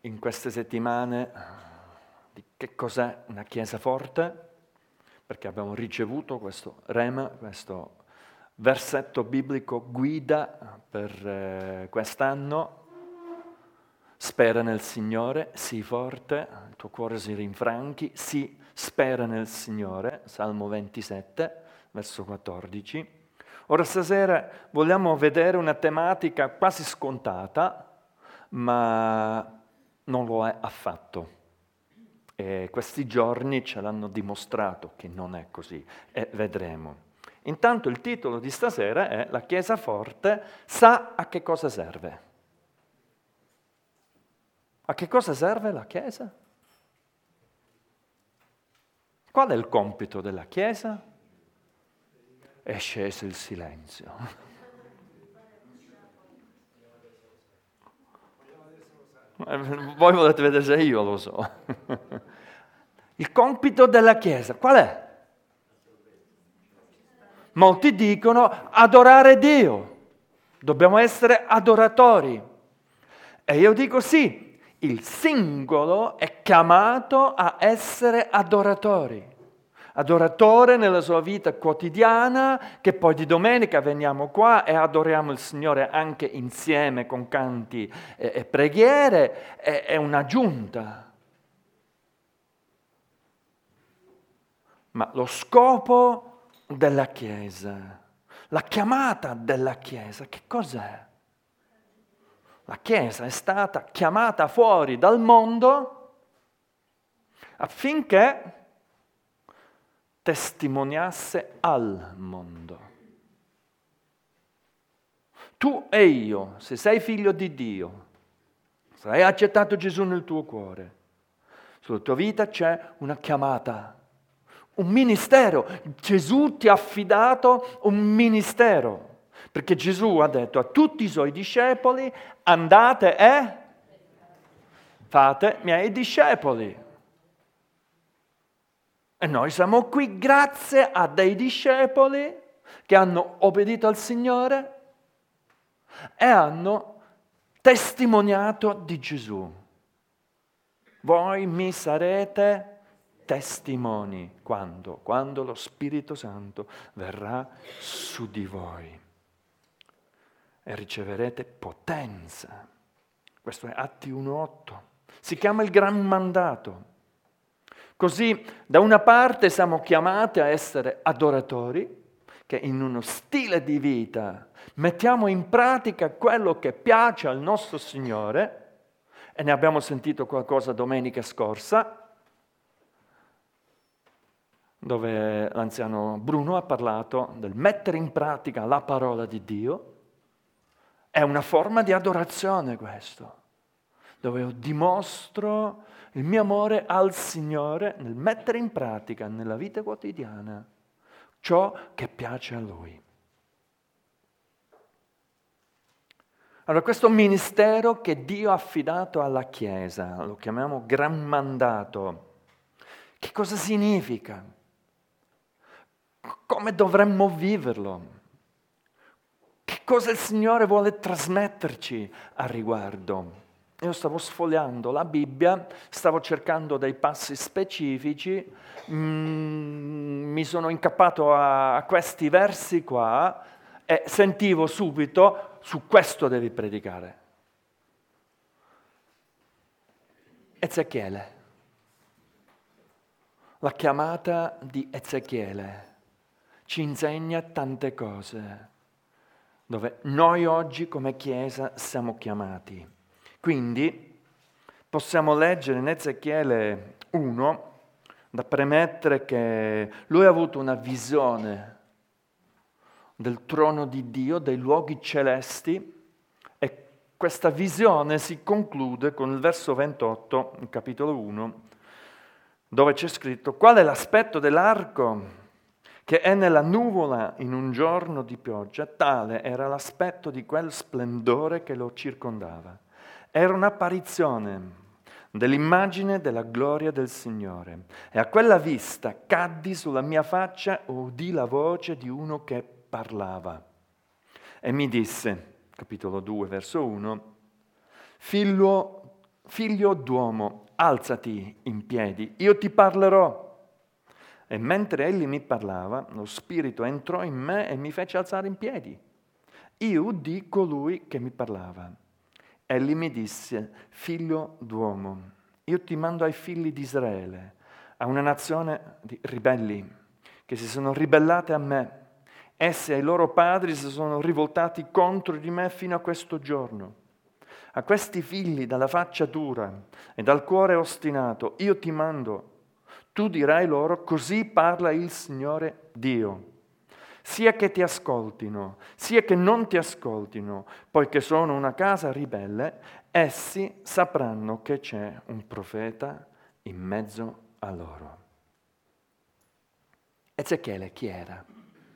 in queste settimane di che cos'è una Chiesa forte, perché abbiamo ricevuto questo rema, questo versetto biblico guida per quest'anno. Spera nel Signore, sii forte, il tuo cuore si rinfranchi, sì, spera nel Signore, Salmo 27, verso 14. Ora stasera vogliamo vedere una tematica quasi scontata, ma non lo è affatto. E questi giorni ce l'hanno dimostrato che non è così, e vedremo. Intanto il titolo di stasera è La Chiesa forte sa a che cosa serve. A che cosa serve la Chiesa? Qual è il compito della Chiesa? È sceso il silenzio. Voi volete vedere se io lo so. Il compito della Chiesa, qual è? Molti dicono adorare Dio. Dobbiamo essere adoratori. E io dico sì. Il singolo è chiamato a essere adoratori. Adoratore nella sua vita quotidiana, che poi di domenica veniamo qua e adoriamo il Signore anche insieme con canti e preghiere, è un'aggiunta. Ma lo scopo della Chiesa, la chiamata della Chiesa, che cos'è? La Chiesa è stata chiamata fuori dal mondo affinché testimoniasse al mondo. Tu e io, se sei figlio di Dio, se hai accettato Gesù nel tuo cuore, sulla tua vita c'è una chiamata, un ministero. Gesù ti ha affidato un ministero. Perché Gesù ha detto a tutti i suoi discepoli, andate e fate miei discepoli. E noi siamo qui grazie a dei discepoli che hanno obbedito al Signore e hanno testimoniato di Gesù. Voi mi sarete testimoni. Quando? Quando lo Spirito Santo verrà su di voi. E riceverete potenza. Questo è Atti 1:8. Si chiama il Gran Mandato. Così, da una parte siamo chiamati a essere adoratori, che in uno stile di vita mettiamo in pratica quello che piace al nostro Signore, e ne abbiamo sentito qualcosa domenica scorsa, dove l'anziano Bruno ha parlato del mettere in pratica la parola di Dio. È una forma di adorazione questo, dove io dimostro il mio amore al Signore nel mettere in pratica nella vita quotidiana ciò che piace a Lui. Allora, questo ministero che Dio ha affidato alla Chiesa, lo chiamiamo Gran Mandato, che cosa significa? Come dovremmo viverlo? Che cosa il Signore vuole trasmetterci a riguardo? Io stavo sfogliando la Bibbia, stavo cercando dei passi specifici, mi sono incappato a questi versi qua e sentivo subito, su questo devi predicare. Ezechiele, la chiamata di Ezechiele ci insegna tante cose, dove noi oggi come Chiesa siamo chiamati. Quindi possiamo leggere in Ezechiele 1, da premettere che lui ha avuto una visione del trono di Dio, dei luoghi celesti, e questa visione si conclude con il verso 28, in capitolo 1, dove c'è scritto: qual è l'aspetto dell'arco che è nella nuvola in un giorno di pioggia? Tale era l'aspetto di quel splendore che lo circondava. Era un'apparizione dell'immagine della gloria del Signore. E a quella vista caddi sulla mia faccia e udì la voce di uno che parlava. E mi disse, capitolo 2, verso 1, figlio figlio d'uomo, alzati in piedi, io ti parlerò. E mentre egli mi parlava, lo Spirito entrò in me e mi fece alzare in piedi. Io udì colui che mi parlava. Egli mi disse, figlio d'uomo, io ti mando ai figli di Israele, a una nazione di ribelli, che si sono ribellate a me. Essi e i loro padri si sono rivoltati contro di me fino a questo giorno. A questi figli dalla faccia dura e dal cuore ostinato, io ti mando. Tu dirai loro, così parla il Signore Dio. Sia che ti ascoltino, sia che non ti ascoltino, poiché sono una casa ribelle, essi sapranno che c'è un profeta in mezzo a loro. Ezechiele chi era?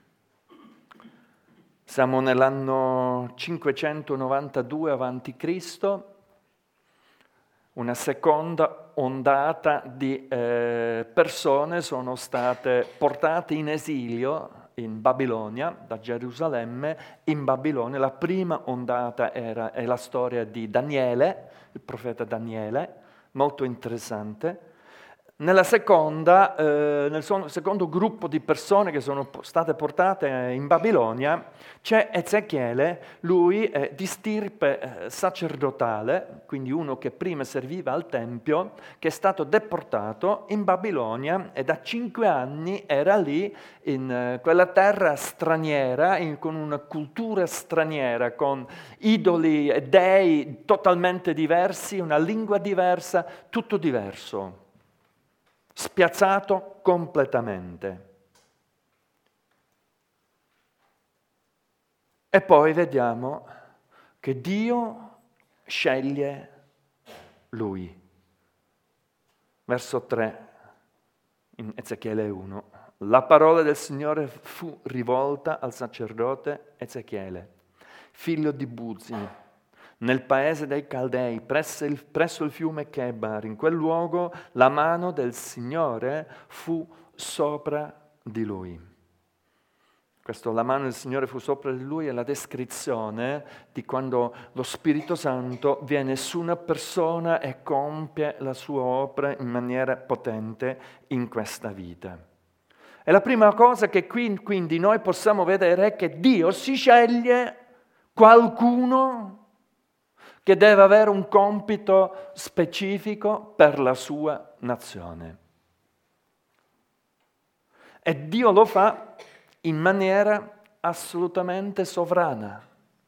Siamo nell'anno 592 a.C., una seconda ondata di persone sono state portate in esilio in Babilonia, da Gerusalemme in Babilonia. La prima ondata è la storia di Daniele, il profeta Daniele, molto interessante. Nella seconda, nel secondo gruppo di persone che sono state portate in Babilonia c'è Ezechiele, lui è di stirpe sacerdotale, quindi uno che prima serviva al Tempio, che è stato deportato in Babilonia e da 5 anni era lì in quella terra straniera, con una cultura straniera, con idoli e dei totalmente diversi, una lingua diversa, tutto diverso. Spiazzato completamente. E poi vediamo che Dio sceglie lui. Verso 3 in Ezechiele 1. La parola del Signore fu rivolta al sacerdote Ezechiele, figlio di Buzi, nel paese dei Caldei, presso il fiume Chebar. In quel luogo la mano del Signore fu sopra di lui. Questo, la mano del Signore fu sopra di lui, è la descrizione di quando lo Spirito Santo viene su una persona e compie la sua opera in maniera potente in questa vita. E la prima cosa che quindi noi possiamo vedere è che Dio si sceglie qualcuno che deve avere un compito specifico per la sua nazione. E Dio lo fa in maniera assolutamente sovrana.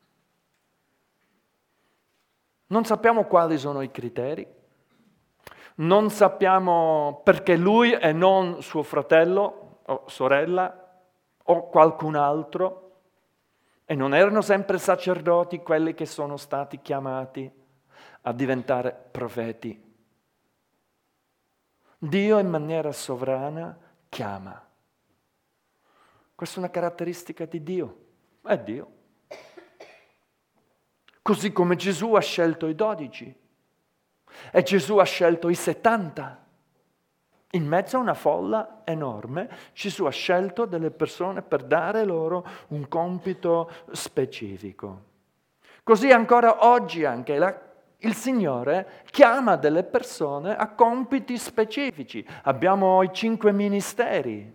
Non sappiamo quali sono i criteri, non sappiamo perché lui e non suo fratello o sorella o qualcun altro. E non erano sempre sacerdoti quelli che sono stati chiamati a diventare profeti. Dio in maniera sovrana chiama. Questa è una caratteristica di Dio. È Dio. Così come Gesù ha scelto i 12 e Gesù ha scelto i 70. In mezzo a una folla enorme, Gesù ha scelto delle persone per dare loro un compito specifico. Così ancora oggi anche il Signore chiama delle persone a compiti specifici. Abbiamo i 5 ministeri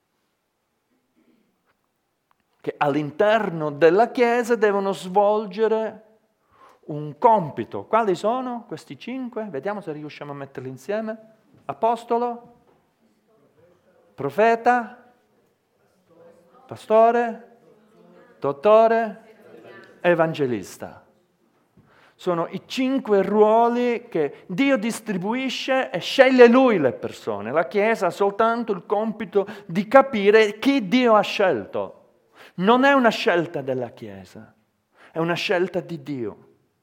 che all'interno della Chiesa devono svolgere un compito. Quali sono questi 5? Vediamo se riusciamo a metterli insieme. Apostolo, profeta, pastore, dottore, evangelista. Sono i 5 ruoli che Dio distribuisce e sceglie Lui le persone. La Chiesa ha soltanto il compito di capire chi Dio ha scelto. Non è una scelta della Chiesa, è una scelta di Dio.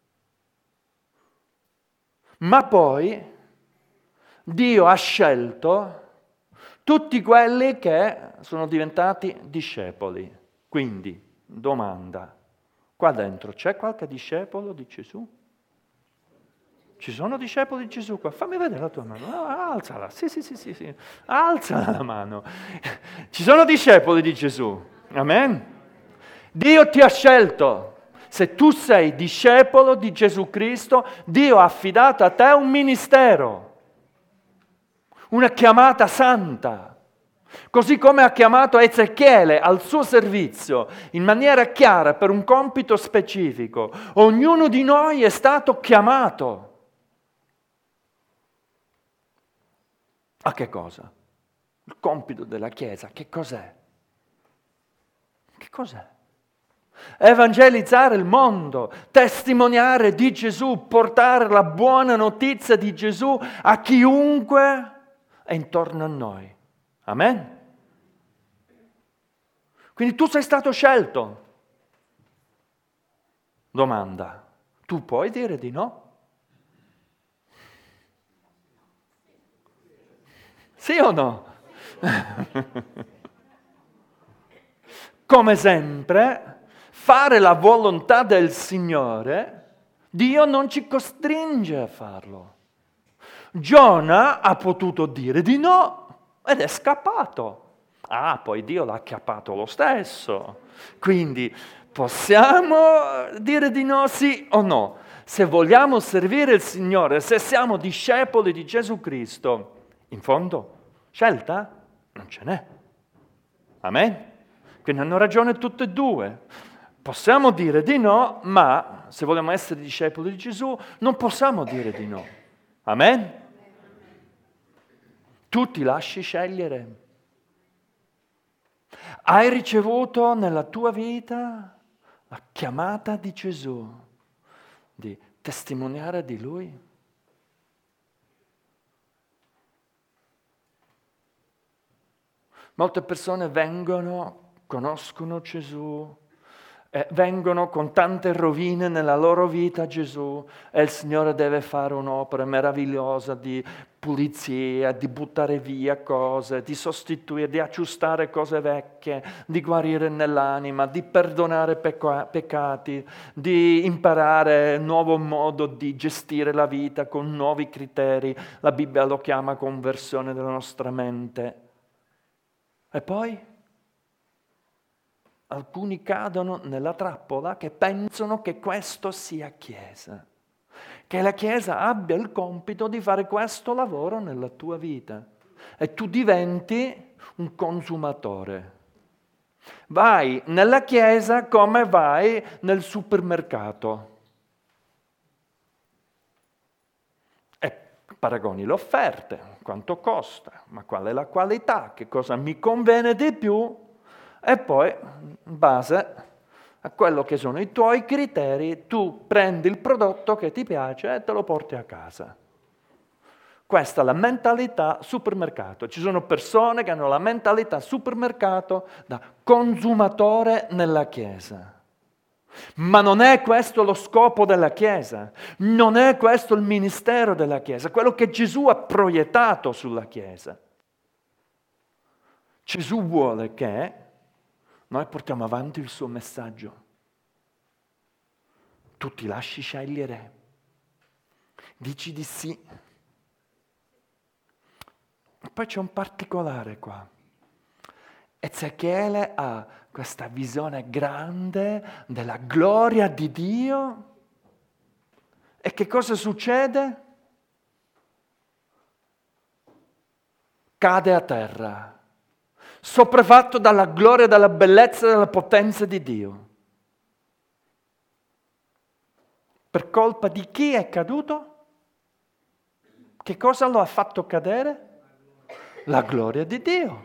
Ma poi Dio ha scelto tutti quelli che sono diventati discepoli. Quindi, domanda, qua dentro c'è qualche discepolo di Gesù? Ci sono discepoli di Gesù qua? Fammi vedere la tua mano. Alzala, sì. Alzala la mano. Ci sono discepoli di Gesù. Amen? Dio ti ha scelto. Se tu sei discepolo di Gesù Cristo, Dio ha affidato a te un ministero, una chiamata santa. Così come ha chiamato Ezechiele al suo servizio in maniera chiara per un compito specifico, ognuno di noi è stato chiamato. A che cosa? Il compito della Chiesa, che cos'è? Che cos'è? Evangelizzare il mondo, testimoniare di Gesù, portare la buona notizia di Gesù a chiunque è intorno a noi. Amen? Quindi tu sei stato scelto. Domanda, tu puoi dire di no? Sì o no? Come sempre, fare la volontà del Signore, Dio non ci costringe a farlo. Giona ha potuto dire di no ed è scappato. Poi Dio l'ha acchiappato lo stesso. Quindi possiamo dire di no, sì o no? Se vogliamo servire il Signore, se siamo discepoli di Gesù Cristo, in fondo, scelta non ce n'è. Amen? Quindi hanno ragione tutte e due. Possiamo dire di no, ma se vogliamo essere discepoli di Gesù, non possiamo dire di no. Amen? Tu ti lasci scegliere. Hai ricevuto nella tua vita la chiamata di Gesù di testimoniare di Lui? Molte persone vengono, conoscono Gesù, vengono con tante rovine nella loro vita a Gesù e il Signore deve fare un'opera meravigliosa di pulizia, di buttare via cose, di sostituire, di aggiustare cose vecchie, di guarire nell'anima, di perdonare peccati, di imparare un nuovo modo di gestire la vita con nuovi criteri. La Bibbia lo chiama conversione della nostra mente. E poi alcuni cadono nella trappola che pensano che questo sia Chiesa, che la Chiesa abbia il compito di fare questo lavoro nella tua vita e tu diventi un consumatore. Vai nella Chiesa come vai nel supermercato e paragoni le offerte, quanto costa, ma qual è la qualità, che cosa mi conviene di più. E poi, in base a quello che sono i tuoi criteri, tu prendi il prodotto che ti piace e te lo porti a casa. Questa è la mentalità supermercato. Ci sono persone che hanno la mentalità supermercato da consumatore nella Chiesa. Ma non è questo lo scopo della Chiesa, non è questo il ministero della Chiesa, quello che Gesù ha proiettato sulla Chiesa. Gesù vuole che noi portiamo avanti il suo messaggio. Tu ti lasci scegliere. Dici di sì. E poi c'è un particolare qua. Ezechiele ha questa visione grande della gloria di Dio. E che cosa succede? Cade a terra. Sopraffatto dalla gloria, dalla bellezza e dalla potenza di Dio. Per colpa di chi è caduto? Che cosa lo ha fatto cadere? La gloria di Dio.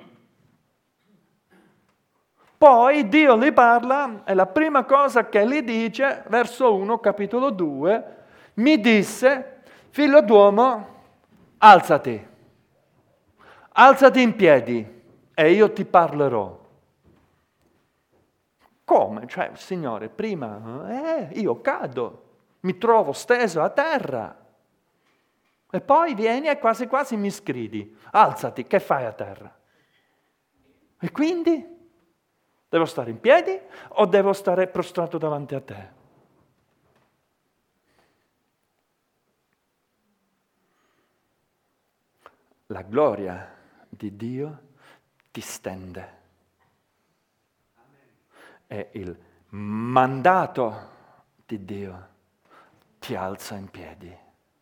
Poi Dio gli parla e la prima cosa che gli dice, verso 1, capitolo 2, mi disse, figlio d'uomo, alzati in piedi. E io ti parlerò. Come? Cioè, Signore, prima io cado, mi trovo steso a terra. E poi vieni e quasi quasi mi sgridi. Alzati, che fai a terra? E quindi? Devo stare in piedi o devo stare prostrato davanti a te? La gloria di Dio ti stende. E il mandato di Dio ti alza in piedi.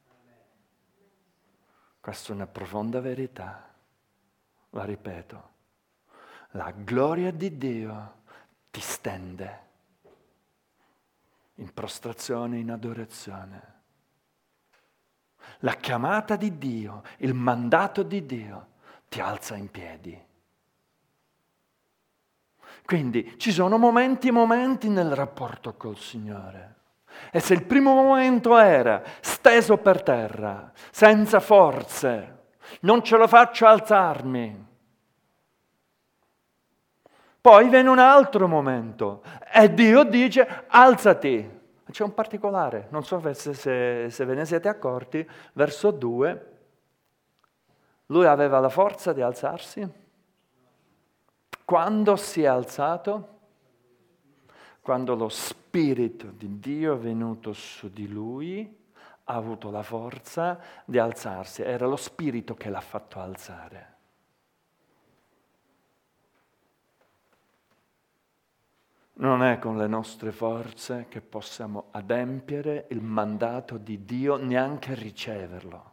Questa è una profonda verità, la ripeto. La gloria di Dio ti stende in prostrazione, in adorazione. La chiamata di Dio, il mandato di Dio ti alza in piedi. Quindi ci sono momenti nel rapporto col Signore. E se il primo momento era steso per terra, senza forze, non ce la faccio a alzarmi, poi viene un altro momento e Dio dice alzati. C'è un particolare, non so se ve ne siete accorti, verso 2, lui aveva la forza di alzarsi. Quando si è alzato? Quando lo Spirito di Dio è venuto su di lui, ha avuto la forza di alzarsi. Era lo Spirito che l'ha fatto alzare. Non è con le nostre forze che possiamo adempiere il mandato di Dio, neanche riceverlo.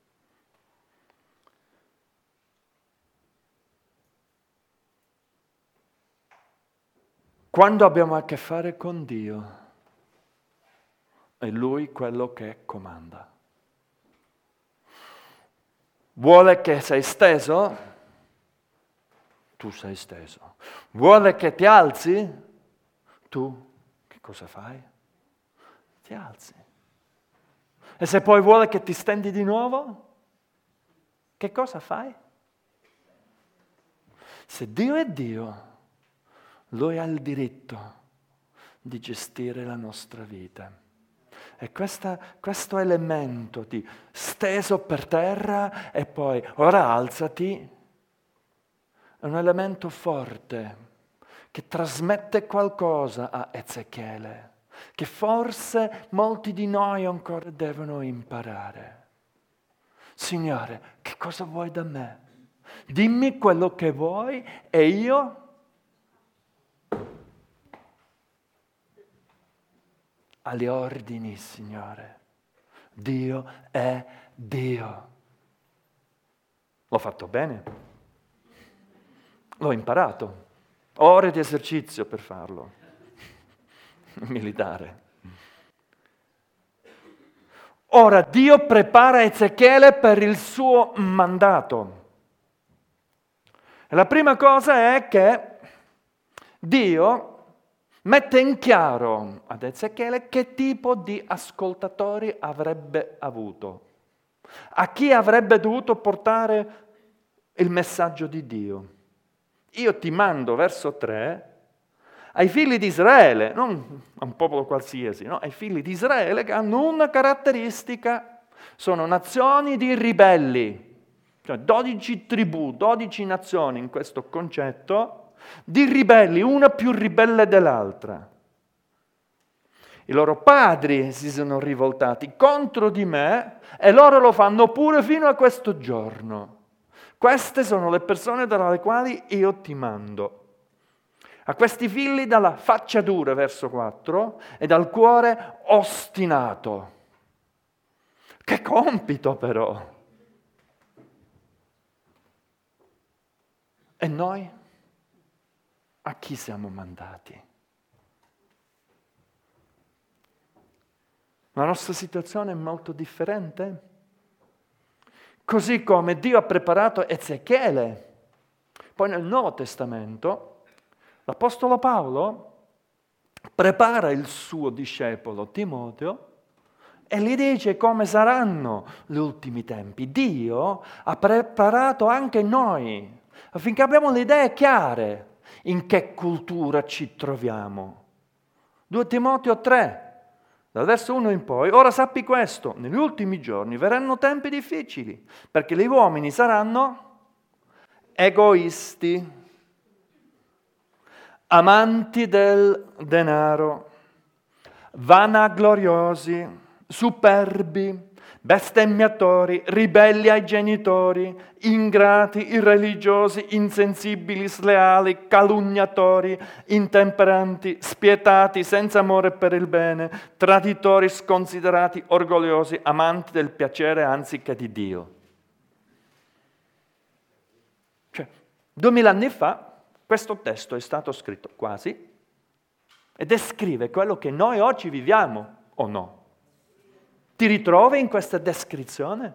Quando abbiamo a che fare con Dio, è Lui quello che comanda. Vuole che sei steso? Tu sei steso. Vuole che ti alzi? Tu che cosa fai? Ti alzi. E se poi vuole che ti stendi di nuovo? Che cosa fai? Se Dio è Dio, Lui ha il diritto di gestire la nostra vita. E questo elemento di steso per terra e poi ora alzati è un elemento forte che trasmette qualcosa a Ezechiele, che forse molti di noi ancora devono imparare. Signore, che cosa vuoi da me? Dimmi quello che vuoi e io agli ordini, Signore. Dio è Dio. L'ho fatto bene? L'ho imparato. Ore di esercizio per farlo. Militare. Ora Dio prepara Ezechiele per il suo mandato. E la prima cosa è che Dio mette in chiaro ad Ezechiele che tipo di ascoltatori avrebbe avuto, a chi avrebbe dovuto portare il messaggio di Dio. Io ti mando, verso 3, ai figli di Israele, non a un popolo qualsiasi, no? Ai figli di Israele che hanno una caratteristica, sono nazioni di ribelli, cioè 12 tribù, 12 nazioni in questo concetto, di ribelli, una più ribelle dell'altra. I loro padri si sono rivoltati contro di me e loro lo fanno pure fino a questo giorno. Queste sono le persone dalle quali io ti mando. A questi figli dalla faccia dura, verso 4, e dal cuore ostinato. Che compito però! E noi? A chi siamo mandati? La nostra situazione è molto differente. Così come Dio ha preparato Ezechiele. Poi nel Nuovo Testamento l'Apostolo Paolo prepara il suo discepolo Timoteo e gli dice come saranno gli ultimi tempi. Dio ha preparato anche noi affinché abbiamo le idee chiare in che cultura ci troviamo. 2 Timoteo 3. Dal verso 1 in poi, ora sappi questo, negli ultimi giorni verranno tempi difficili, perché gli uomini saranno egoisti, amanti del denaro, vanagloriosi, superbi, bestemmiatori, ribelli ai genitori, ingrati, irreligiosi, insensibili, sleali, calunniatori, intemperanti, spietati, senza amore per il bene, traditori, sconsiderati, orgogliosi, amanti del piacere anziché di Dio. Cioè, 2000 anni fa questo testo è stato scritto quasi e descrive quello che noi oggi viviamo, o no? Ti ritrovi in questa descrizione?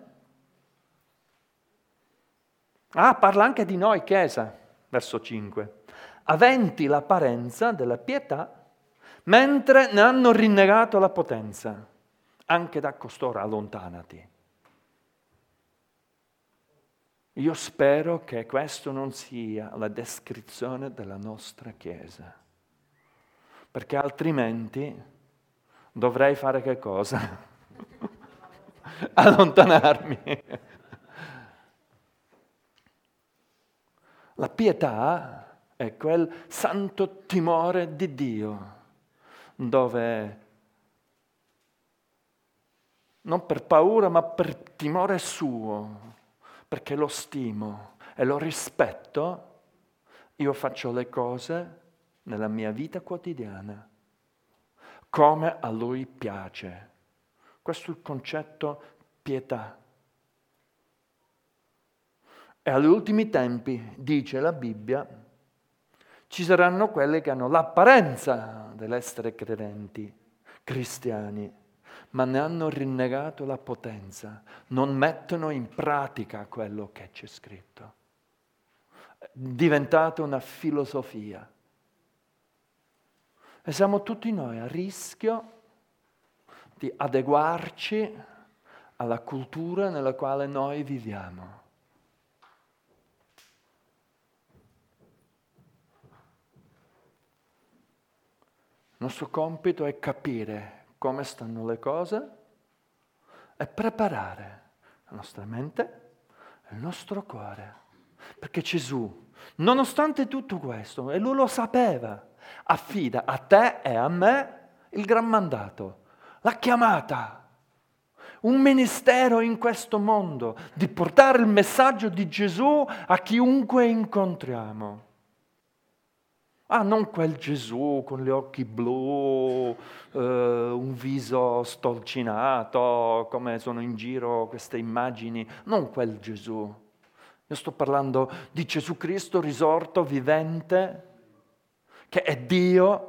Parla anche di noi, Chiesa, verso 5. Aventi l'apparenza della pietà, mentre ne hanno rinnegato la potenza. Anche da costoro allontanati. Io spero che questo non sia la descrizione della nostra Chiesa, perché altrimenti dovrei fare che cosa? Allontanarmi. La pietà è quel santo timore di Dio, dove non per paura ma per timore suo, perché lo stimo e lo rispetto, io faccio le cose nella mia vita quotidiana come a Lui piace. Questo è il concetto pietà. E agli ultimi tempi, dice la Bibbia, ci saranno quelli che hanno l'apparenza dell'essere credenti, cristiani, ma ne hanno rinnegato la potenza, non mettono in pratica quello che c'è scritto. È diventata una filosofia. E siamo tutti noi a rischio di adeguarci alla cultura nella quale noi viviamo. Il nostro compito è capire come stanno le cose e preparare la nostra mente e il nostro cuore. Perché Gesù, nonostante tutto questo, e Lui lo sapeva, affida a te e a me il gran mandato, la chiamata, un ministero in questo mondo, di portare il messaggio di Gesù a chiunque incontriamo. Non quel Gesù con gli occhi blu, un viso stolcinato, come sono in giro queste immagini, non quel Gesù. Io sto parlando di Gesù Cristo risorto, vivente, che è Dio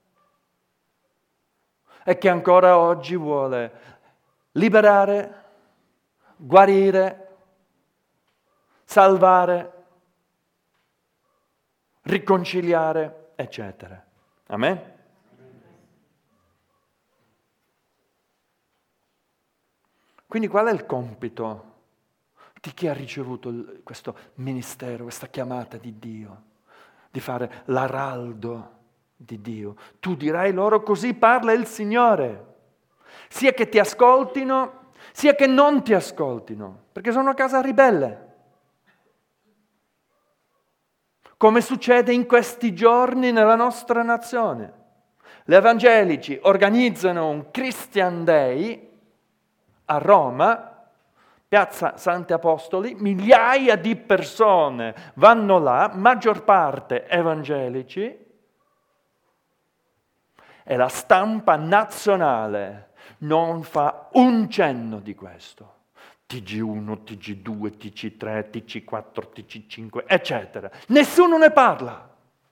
e che ancora oggi vuole liberare, guarire, salvare, riconciliare, eccetera. Amen? Quindi qual è il compito di chi ha ricevuto questo ministero, questa chiamata di Dio? Di fare l'araldo di Dio. Tu dirai loro: così parla il Signore. Sia che ti ascoltino, sia che non ti ascoltino, perché sono una casa ribelle. Come succede in questi giorni nella nostra nazione. Gli evangelici organizzano un Christian Day a Roma, Piazza Santi Apostoli, migliaia di persone vanno là, maggior parte evangelici, e la stampa nazionale non fa un cenno di questo. TG1, TG2, TG3, TG4, TG5, eccetera. Nessuno ne parla.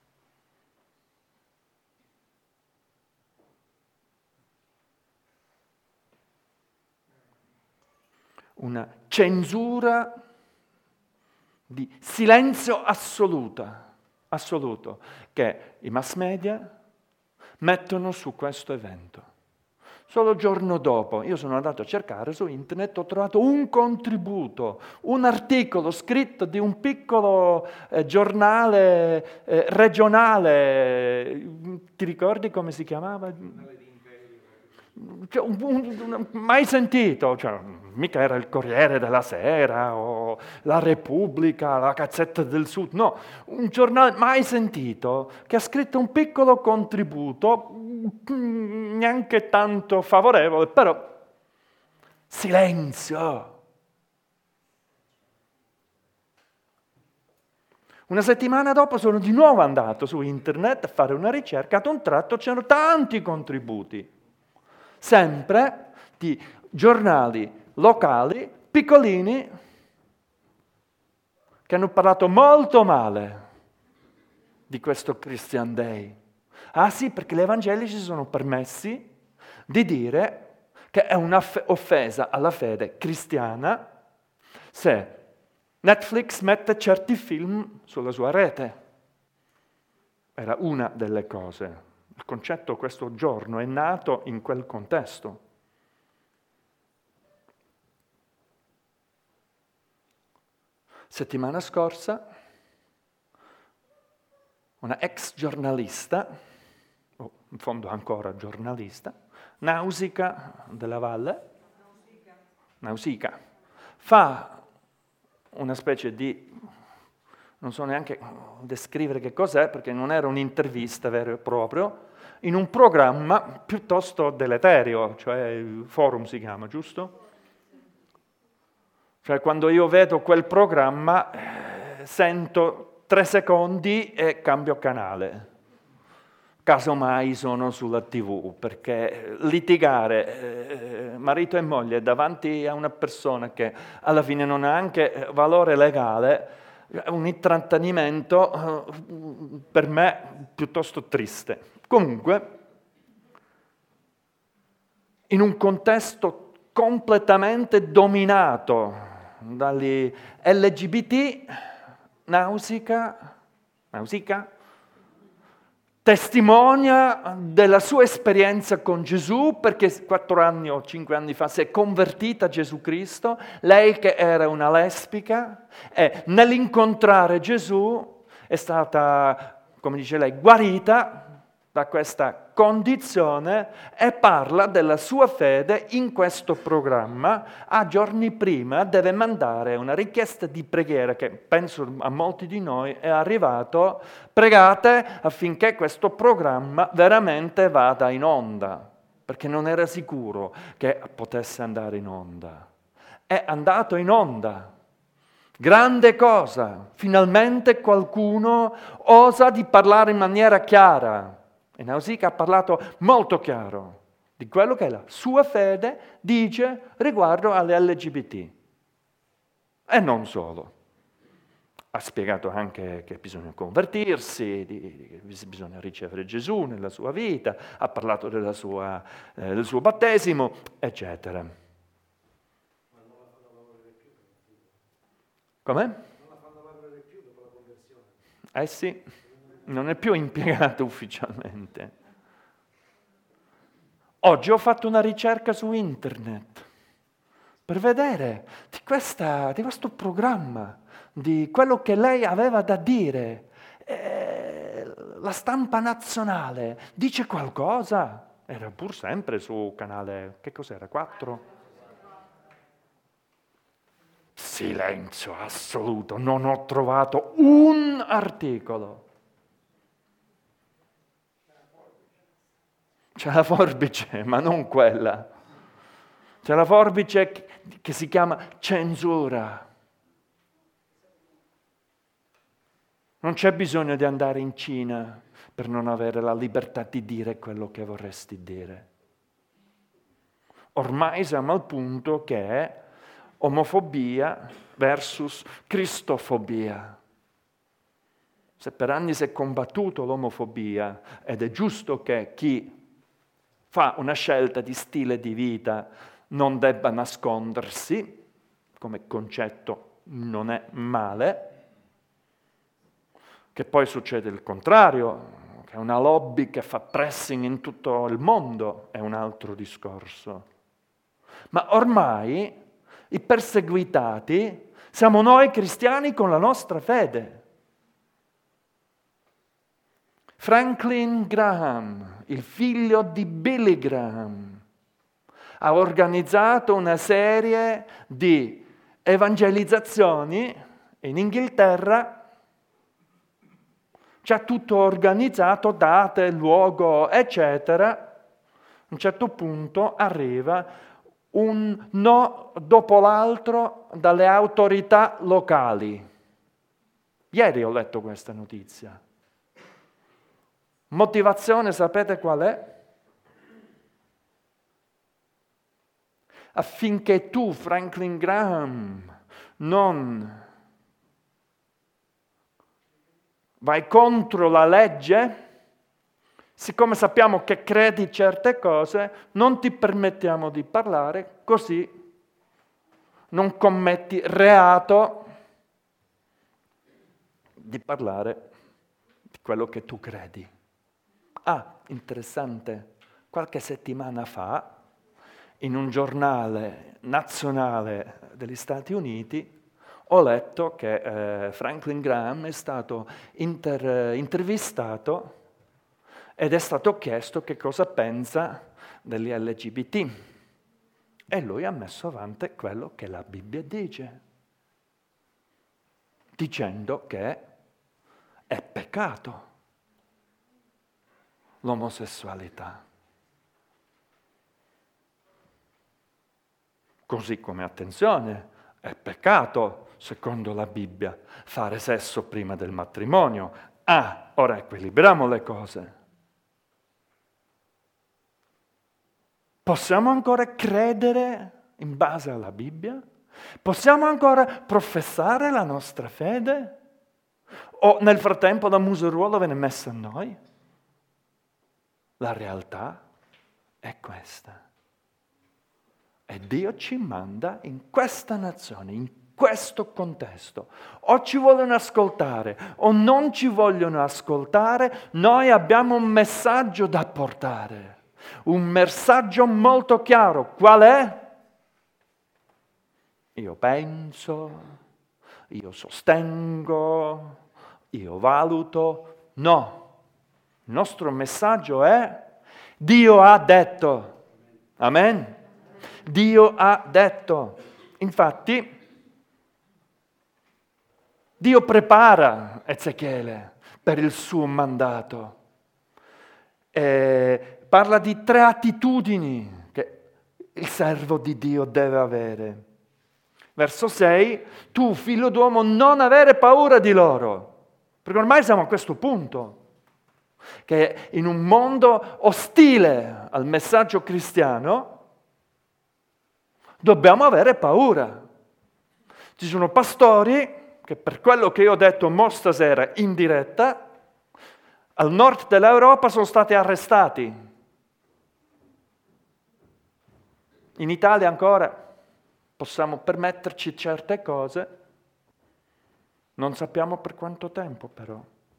Una censura di silenzio assoluto, che i mass media mettono su questo evento. Solo il giorno dopo io sono andato a cercare su internet, ho trovato un contributo, un articolo scritto di un piccolo giornale regionale, ti ricordi come si chiamava? Mai sentito, mica era il Corriere della Sera o la Repubblica, la Gazzetta del Sud, no, un giornale mai sentito che ha scritto un piccolo contributo, neanche tanto favorevole, però Silenzio! Una settimana dopo sono di nuovo andato su internet a fare una ricerca, ad un tratto c'erano tanti contributi, sempre di giornali locali, piccolini, che hanno parlato molto male di questo Christian Day. Ah sì, perché gli evangelici si sono permessi di dire che è un'offesa alla fede cristiana se Netflix mette certi film sulla sua rete. Era una delle cose. Il concetto questo giorno è nato in quel contesto. Settimana scorsa, una ex giornalista, o in fondo ancora giornalista, Nausicaa della Valle, Nausicaa, fa una specie di, non so neanche descrivere che cos'è, perché non era un'intervista vero e proprio, in un programma piuttosto deleterio, cioè Forum si chiama, giusto? Cioè quando io vedo quel programma sento 3 secondi e cambio canale. Casomai sono sulla TV, perché litigare marito e moglie davanti a una persona che alla fine non ha anche valore legale è un intrattenimento per me piuttosto triste. Comunque, in un contesto completamente dominato dagli LGBT, Nausicaa testimonia della sua esperienza con Gesù, perché 4 anni o 5 anni fa si è convertita a Gesù Cristo, lei che era una lesbica, e nell'incontrare Gesù è stata, come dice lei, guarita da questa condizione e parla della sua fede in questo programma. A giorni prima deve mandare una richiesta di preghiera che penso a molti di noi è arrivato: pregate affinché questo programma veramente vada in onda, perché non era sicuro che potesse andare in onda. È andato in onda. Grande cosa, finalmente qualcuno osa di parlare in maniera chiara. E Nausicaa ha parlato molto chiaro di quello che la sua fede dice riguardo alle LGBT. E non solo. Ha spiegato anche che bisogna convertirsi, che bisogna ricevere Gesù nella sua vita, ha parlato del suo battesimo, eccetera. Ma non la fanno lavorare più. Com'è? Non la fanno lavorare più dopo la conversione. Eh sì. Non è più impiegato ufficialmente. Oggi ho fatto una ricerca su internet per vedere di questo programma, di quello che lei aveva da dire. La stampa nazionale dice qualcosa? Era pur sempre su canale, che cos'era, 4? Silenzio assoluto, non ho trovato un articolo. C'è la forbice, ma non quella. C'è la forbice che si chiama censura. Non c'è bisogno di andare in Cina per non avere la libertà di dire quello che vorresti dire. Ormai siamo al punto che è omofobia versus cristofobia. Se per anni si è combattuto l'omofobia, ed è giusto che chi fa una scelta di stile di vita non debba nascondersi, come concetto non è male, che poi succede il contrario, che è una lobby che fa pressing in tutto il mondo, è un altro discorso. Ma ormai i perseguitati siamo noi cristiani con la nostra fede. Franklin Graham, il figlio di Billy Graham, ha organizzato una serie di evangelizzazioni in Inghilterra. C'è tutto organizzato, date, luogo, eccetera. A un certo punto arriva un no dopo l'altro dalle autorità locali. Ieri ho letto questa notizia. Motivazione, sapete qual è? Affinché tu, Franklin Graham, non vai contro la legge, siccome sappiamo che credi certe cose, non ti permettiamo di parlare, così non commetti reato di parlare di quello che tu credi. Ah, interessante, qualche settimana fa, in un giornale nazionale degli Stati Uniti, ho letto che Franklin Graham è stato intervistato ed è stato chiesto che cosa pensa degli LGBT. E lui ha messo avanti quello che la Bibbia dice, dicendo che è peccato l'omosessualità. Così come, attenzione, è peccato, secondo la Bibbia, fare sesso prima del matrimonio. Ah, ora equilibriamo le cose. Possiamo ancora credere in base alla Bibbia? Possiamo ancora professare la nostra fede? O nel frattempo la museruola viene messa a noi? La realtà è questa. E Dio ci manda in questa nazione, in questo contesto. O ci vogliono ascoltare o non ci vogliono ascoltare, noi abbiamo un messaggio da portare. Un messaggio molto chiaro. Qual è? Io penso, io sostengo, io valuto. No, il nostro messaggio è: Dio ha detto. Amen? Dio ha detto. Infatti, Dio prepara Ezechiele per il suo mandato. Parla di 3 attitudini che il servo di Dio deve avere. Verso 6, tu, figlio d'uomo, non avere paura di loro. Perché ormai siamo a questo punto, che in un mondo ostile al messaggio cristiano dobbiamo avere paura. Ci sono pastori che, per quello che io ho detto mo stasera in diretta, al nord dell'Europa sono stati arrestati. In Italia ancora possiamo permetterci certe cose, non sappiamo per quanto tempo però.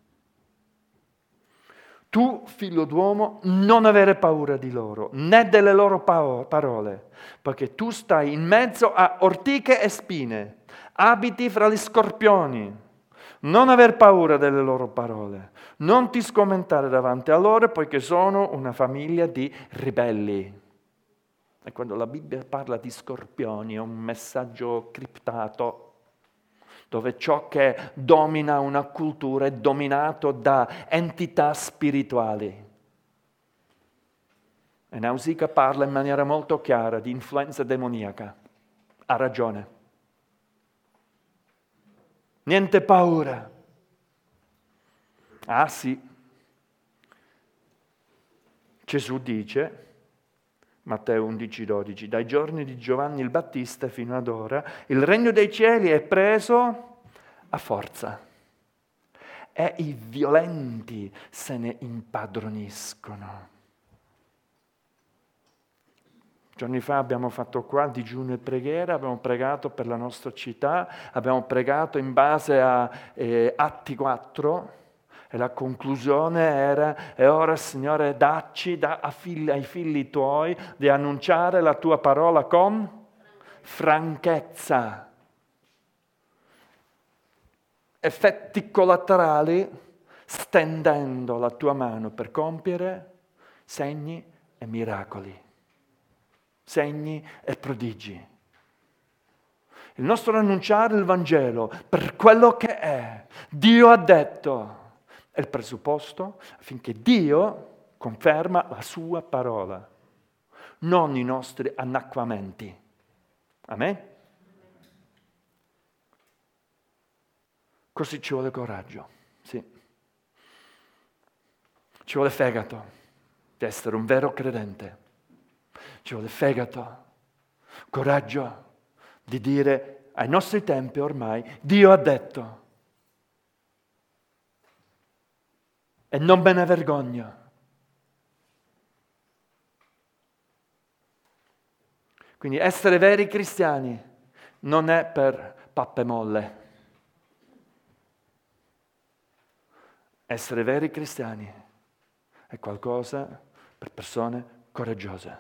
Tu, figlio d'uomo, non avere paura di loro, né delle loro parole, perché tu stai in mezzo a ortiche e spine, abiti fra gli scorpioni. Non aver paura delle loro parole, non ti sgomentare davanti a loro, poiché sono una famiglia di ribelli. E quando la Bibbia parla di scorpioni è un messaggio criptato, dove ciò che domina una cultura è dominato da entità spirituali. E Nausicaa parla in maniera molto chiara di influenza demoniaca. Ha ragione. Niente paura. Ah sì. Gesù dice, Matteo 11,12, dai giorni di Giovanni il Battista fino ad ora, il regno dei cieli è preso a forza e i violenti se ne impadroniscono. Giorni fa abbiamo fatto qua digiuno e preghiera, abbiamo pregato per la nostra città, abbiamo pregato in base a Atti 4, e la conclusione era: e ora, Signore, dacci ai figli tuoi di annunciare la tua parola con franchezza. Effetti collaterali, stendendo la tua mano per compiere segni e miracoli, segni e prodigi. Il nostro annunciare il Vangelo per quello che è, Dio ha detto, è il presupposto affinché Dio conferma la sua parola. non i nostri annacquamenti. Amen? Così ci vuole coraggio, sì. Ci vuole fegato di essere un vero credente. Ci vuole fegato, coraggio di dire ai nostri tempi ormai, Dio ha detto. E non me ne vergogno. Quindi essere veri cristiani non è per pappe molle. Essere veri cristiani è qualcosa per persone coraggiose.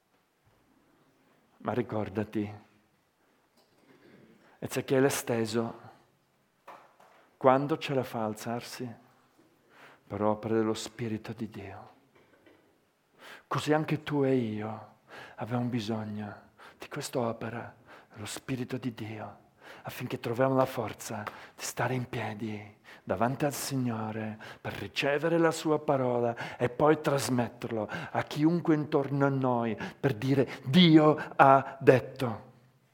Ma ricordati, Ezechiele è steso, quando ce la fa alzarsi? Per opera dello Spirito di Dio. Così anche tu e io abbiamo bisogno di quest'opera dello Spirito di Dio, affinché troviamo la forza di stare in piedi davanti al Signore per ricevere la sua parola e poi trasmetterlo a chiunque intorno a noi per dire Dio ha detto.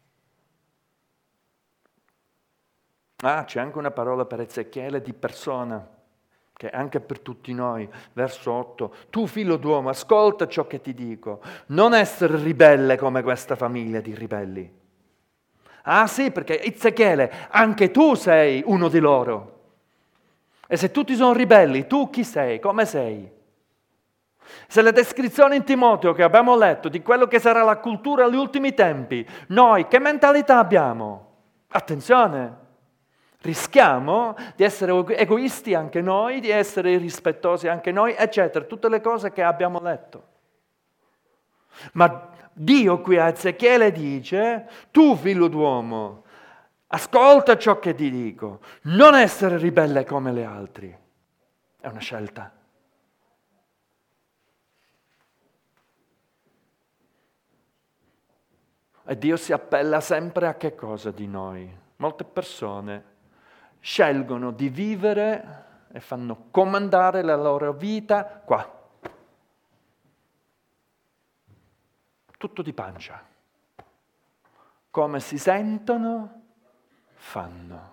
C'è anche una parola per Ezechiele di persona, che è anche per tutti noi, verso 8. Tu figlio d'uomo, ascolta ciò che ti dico, non essere ribelle come questa famiglia di ribelli. Sì, perché Ezechiele, anche tu sei uno di loro. E se tutti sono ribelli, tu chi sei? Come sei? Se la descrizione in Timoteo che abbiamo letto di quello che sarà la cultura agli ultimi tempi, noi che mentalità abbiamo? Attenzione! Rischiamo di essere egoisti anche noi, di essere irrispettosi anche noi, eccetera, tutte le cose che abbiamo letto. Ma Dio qui a Ezechiele dice, tu figlio d'uomo, ascolta ciò che ti dico, non essere ribelle come le altre. È una scelta. E Dio si appella sempre a che cosa di noi? Molte persone scelgono di vivere e fanno comandare la loro vita qua. Tutto di pancia. Come si sentono, fanno.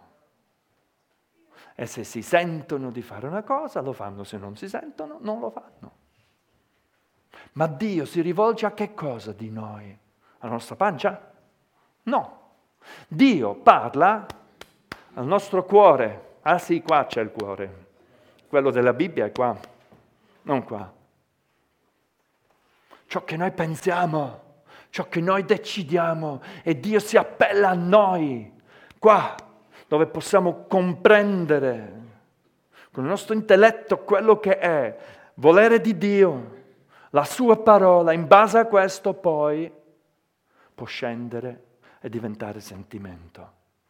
E se si sentono di fare una cosa, lo fanno. Se non si sentono, non lo fanno. Ma Dio si rivolge a che cosa di noi? Alla nostra pancia? No. Dio parla al nostro cuore. Sì, qua c'è il cuore. Quello della Bibbia è qua, non qua. Ciò che noi pensiamo, ciò che noi decidiamo, e Dio si appella a noi, qua, dove possiamo comprendere con il nostro intelletto quello che è volere di Dio, la sua parola, in base a questo poi può scendere e diventare sentimento.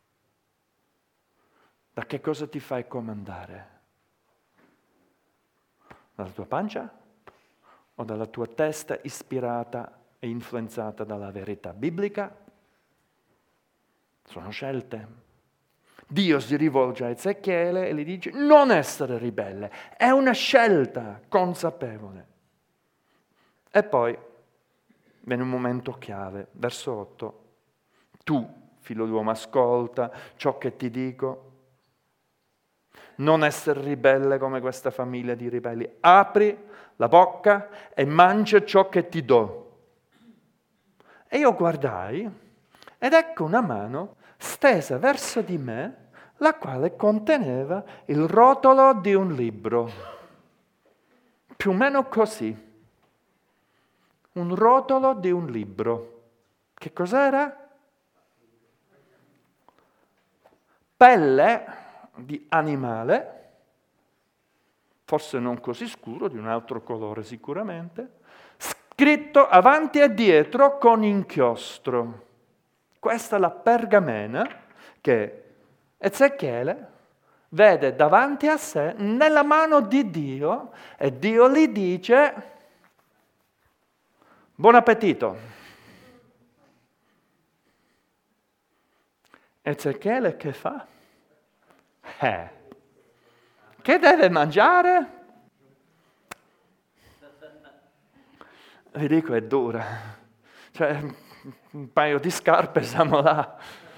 Da che cosa ti fai comandare? Dalla tua pancia o dalla tua testa ispirata e influenzata dalla verità biblica? Sono scelte. Dio si rivolge a Ezechiele e gli dice non essere ribelle, è una scelta consapevole. E poi viene un momento chiave, verso 8. Tu, figlio d'uomo, ascolta ciò che ti dico. Non essere ribelle come questa famiglia di ribelli. Apri la bocca e mangia ciò che ti do. E io guardai ed ecco una mano stesa verso di me, la quale conteneva il rotolo di un libro. Più o meno così. Un rotolo di un libro. Che cos'era? Pelle di animale, forse non così scuro, di un altro colore sicuramente, scritto avanti e dietro con inchiostro. Questa è la pergamena che Ezechiele vede davanti a sé nella mano di Dio e Dio gli dice buon appetito. Ezechiele che fa? Che deve mangiare? vi dico, è dura. Cioè, un paio di scarpe siamo là.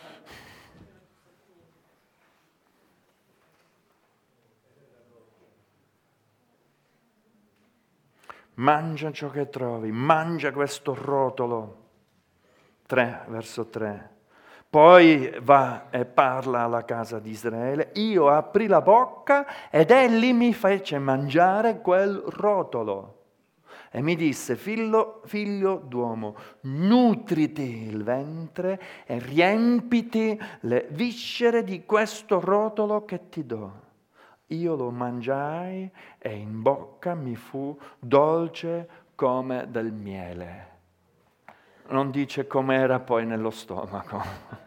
Mangia ciò che trovi, mangia questo rotolo. 3, verso 3. Poi va e parla alla casa di Israele. Io aprì la bocca ed egli mi fece mangiare quel rotolo. E mi disse, figlio d'uomo, nutriti il ventre e riempiti le viscere di questo rotolo che ti do. Io lo mangiai e in bocca mi fu dolce come del miele. Non dice com'era poi nello stomaco.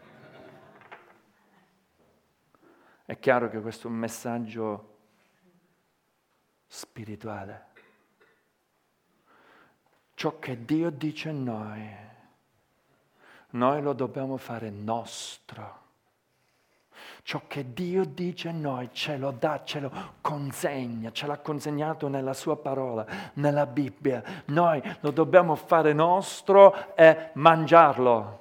È chiaro che questo è un messaggio spirituale. Ciò che Dio dice a noi lo dobbiamo fare nostro. Ciò che Dio dice a noi ce lo dà, ce lo consegna, ce l'ha consegnato nella sua parola, nella Bibbia. Noi lo dobbiamo fare nostro e mangiarlo.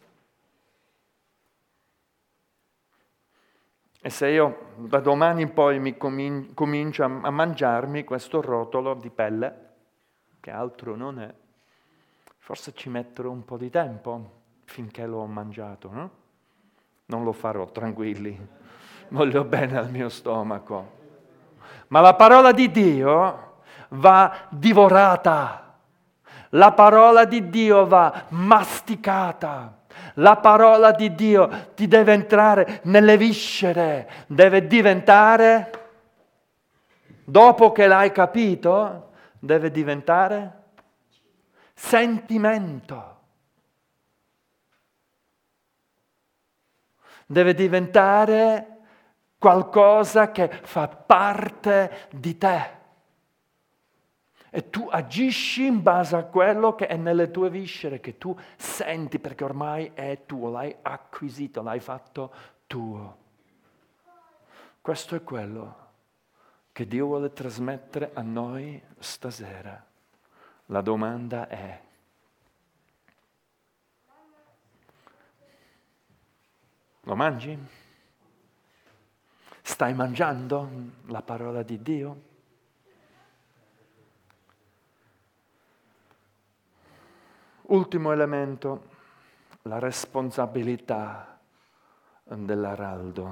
E se io da domani poi mi comincio a mangiarmi questo rotolo di pelle, che altro non è, forse ci metterò un po' di tempo finché l'ho mangiato, no? Non lo farò, tranquilli, voglio bene al mio stomaco. Ma la parola di Dio va divorata, la parola di Dio va masticata. La parola di Dio ti deve entrare nelle viscere, deve diventare, dopo che l'hai capito, deve diventare sentimento. Deve diventare qualcosa che fa parte di te. E tu agisci in base a quello che è nelle tue viscere, che tu senti, perché ormai è tuo, l'hai acquisito, l'hai fatto tuo. Questo è quello che Dio vuole trasmettere a noi stasera. La domanda è: lo mangi? Stai mangiando la parola di Dio? Ultimo elemento, la responsabilità dell'araldo,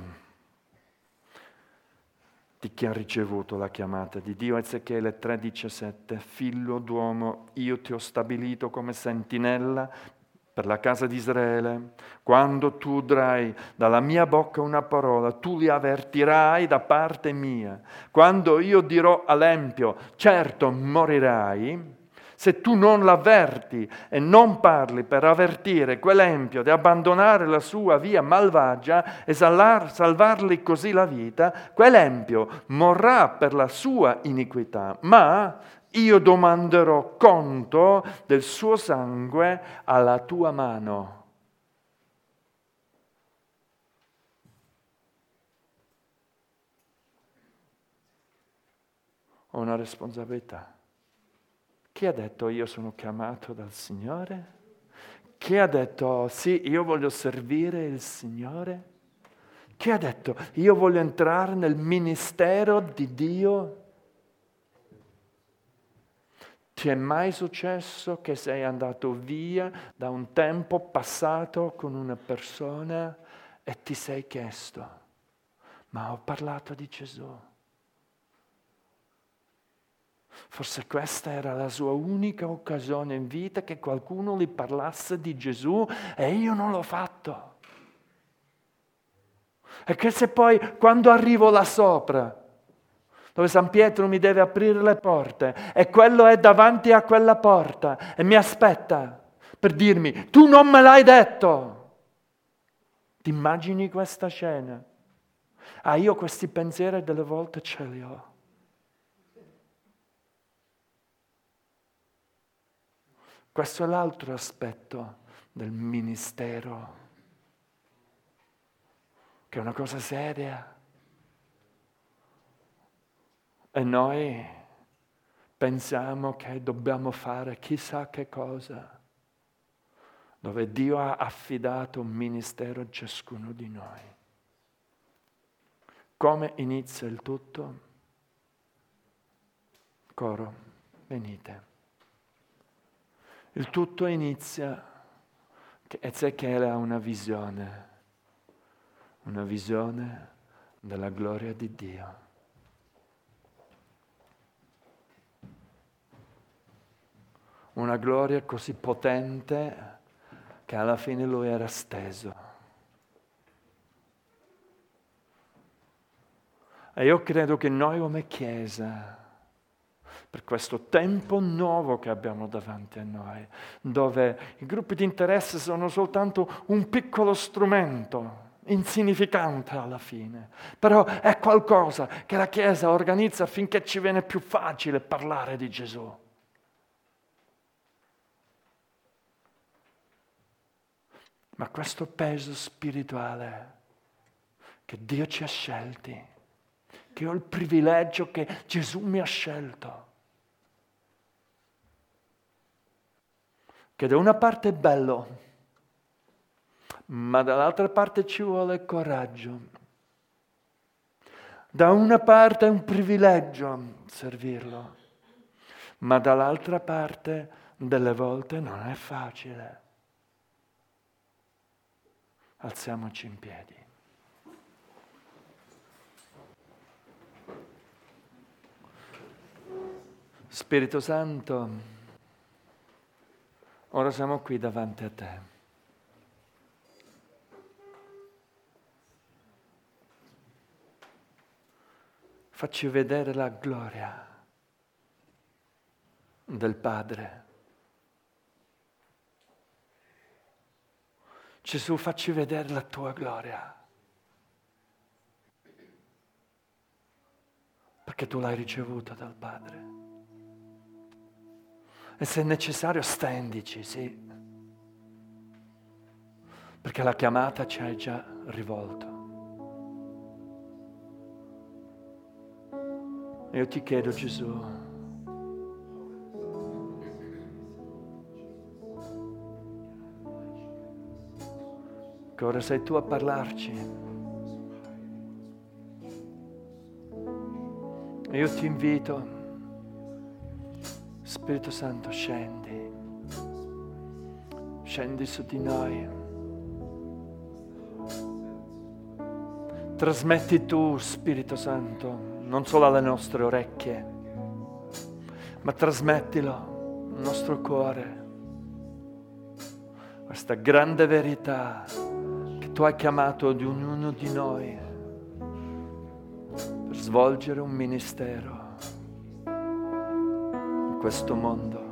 di chi ha ricevuto la chiamata di Dio. Ezechiele 3,17, figlio d'uomo, io ti ho stabilito come sentinella per la casa di Israele. Quando tu udrai dalla mia bocca una parola, tu li avvertirai da parte mia. Quando io dirò all'empio, certo morirai, se tu non l'avverti e non parli per avvertire quell'empio di abbandonare la sua via malvagia e salvargli così la vita, quell'empio morrà per la sua iniquità, ma io domanderò conto del suo sangue alla tua mano. Ho una responsabilità. Chi ha detto io sono chiamato dal Signore? Chi ha detto sì, io voglio servire il Signore? Chi ha detto io voglio entrare nel ministero di Dio? Ti è mai successo che sei andato via da un tempo passato con una persona e ti sei chiesto, ma ho parlato di Gesù? Forse questa era la sua unica occasione in vita che qualcuno gli parlasse di Gesù e io non l'ho fatto. E che se poi quando arrivo là sopra, dove San Pietro mi deve aprire le porte e quello è davanti a quella porta e mi aspetta per dirmi tu non me l'hai detto. Ti immagini questa scena? Io questi pensieri delle volte ce li ho. Questo è l'altro aspetto del ministero, che è una cosa seria. E noi pensiamo che dobbiamo fare chissà che cosa, dove Dio ha affidato un ministero a ciascuno di noi. Come inizia il tutto? Coro, venite. Il tutto inizia che Ezechiele ha una visione della gloria di Dio. Una gloria così potente che alla fine lui era steso. E io credo che noi come Chiesa, per questo tempo nuovo che abbiamo davanti a noi, dove i gruppi di interesse sono soltanto un piccolo strumento, insignificante alla fine, però è qualcosa che la Chiesa organizza affinché ci viene più facile parlare di Gesù. Ma questo peso spirituale che Dio ci ha scelti, che ho il privilegio che Gesù mi ha scelto, che da una parte è bello, ma dall'altra parte ci vuole coraggio. Da una parte è un privilegio servirlo, ma dall'altra parte delle volte non è facile. Alziamoci in piedi. Spirito Santo, ora siamo qui davanti a te. Facci vedere la gloria del Padre. Gesù, facci vedere la tua gloria, perché tu l'hai ricevuta dal Padre. E se è necessario stendici, sì, perché la chiamata ci hai già rivolto. E io ti chiedo, Gesù, che ora sei tu a parlarci. E io ti invito, Spirito Santo, scendi su di noi. Trasmetti tu, Spirito Santo, non solo alle nostre orecchie, ma trasmettilo al nostro cuore, questa grande verità che tu hai chiamato di ognuno di noi per svolgere un ministero in questo mondo.